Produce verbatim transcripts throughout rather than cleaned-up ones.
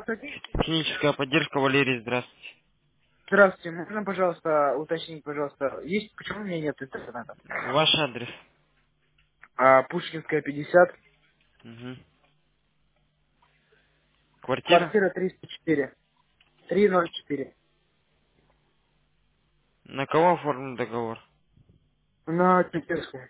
Здравствуйте. Техническая поддержка, Валерий, здравствуйте. Здравствуйте. Можно, пожалуйста, уточнить, пожалуйста, есть, почему у меня нет интернета? Ваш адрес. А, Пушкинская, пятьдесят, Угу. Квартира? квартира триста четыре, триста четыре. На кого оформлен договор? На Чепецкую.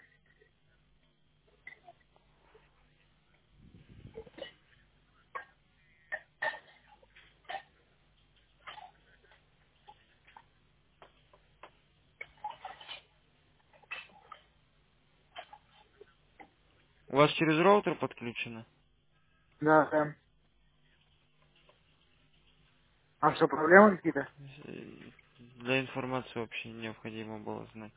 У вас через роутер подключено? Да, да. А что, проблемы какие-то? Э, Для информации вообще необходимо было знать.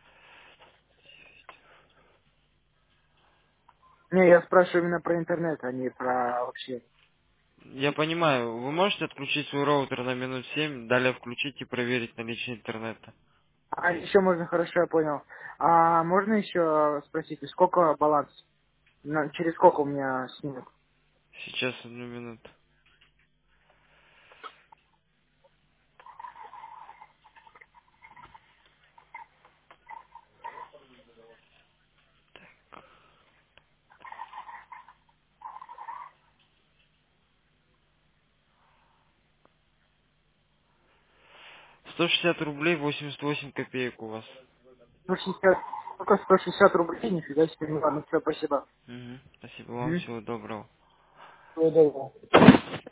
Не, я спрашиваю именно про интернет, а не про вообще. Я понимаю, вы можете отключить свой роутер на минут семь, далее включить и проверить наличие интернета? А еще можно, хорошо, я понял. А можно еще спросить, сколько баланс? На- через сколько у меня снимут? Сейчас, одну минуту. сто шестьдесят рублей восемьдесят восемь копеек у вас. сто шестьдесят. Сколько сто шестьдесят рублей? Нифига себе, ну ладно, все, спасибо. Угу. Спасибо вам, Угу. всего доброго. Всего доброго.